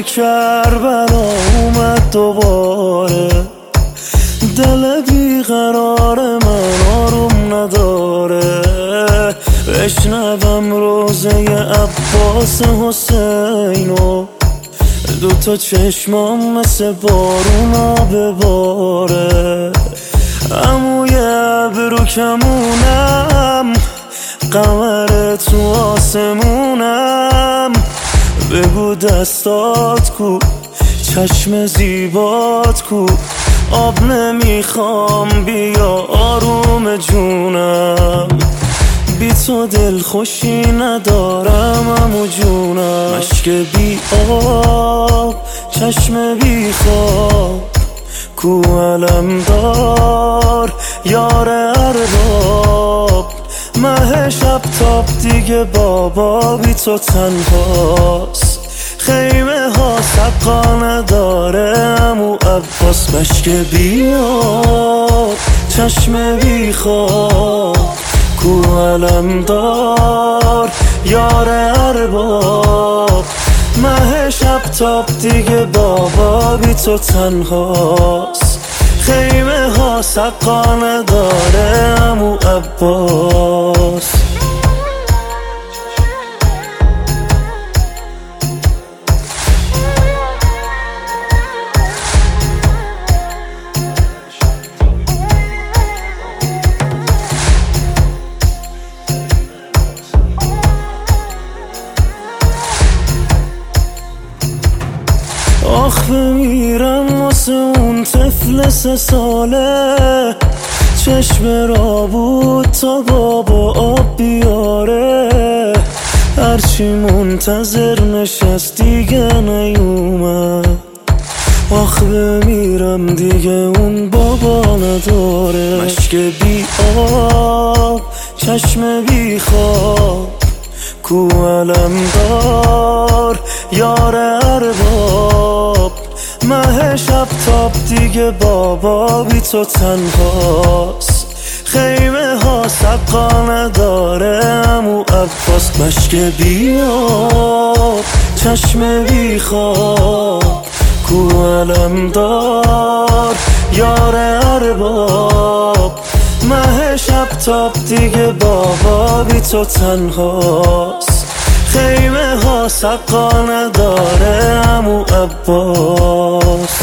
کربلا اومد دوباره، دل بیقرار من آروم نداره. بشنوم روزه عباس حسینو، دوتا چشمام مثل بارونا بباره. عموی ابرو کمونم، قمر تو آسمونم. بگو دستات کو، چشم زیبات کو. آب نمیخوام بیا آروم جونم، بی تو دل خوشی ندارم عمو جونم. مشک بی آب، چشم بی خواب، کو علمدار یار ارباب. مه شب تاب دیگه بابا بی تو تنهاست. خیمه ها سقا نداره عمو عباس. مشک بی آب، چشم بی خواب، کو علمدار یار ارباب. مه شب تاب دیگه بابا بی تو تنهاست. خیمه ها سقا نداره عمو عباس. آخ بمیرم واسه اون طفل 3 ساله، چشم را بود تا بابا آب بیاره. هرچی منتظر نشست دیگه نیومد. آخ بمیرم دیگه اون بابا نداره. مشک بی آب، چشم بی خواب، کو علمدار یار ارباب. مه شب تاب دیگه بابا بی تو تنهاست. خیمه ها سقا نداره عمو عباس. مشک بی آب، چشم بی خواب، کو علمدار یار ارباب. مه شب تاب دیگه بابا بی تو تنهاست. خیمه ها سقا نداره عمو عباس.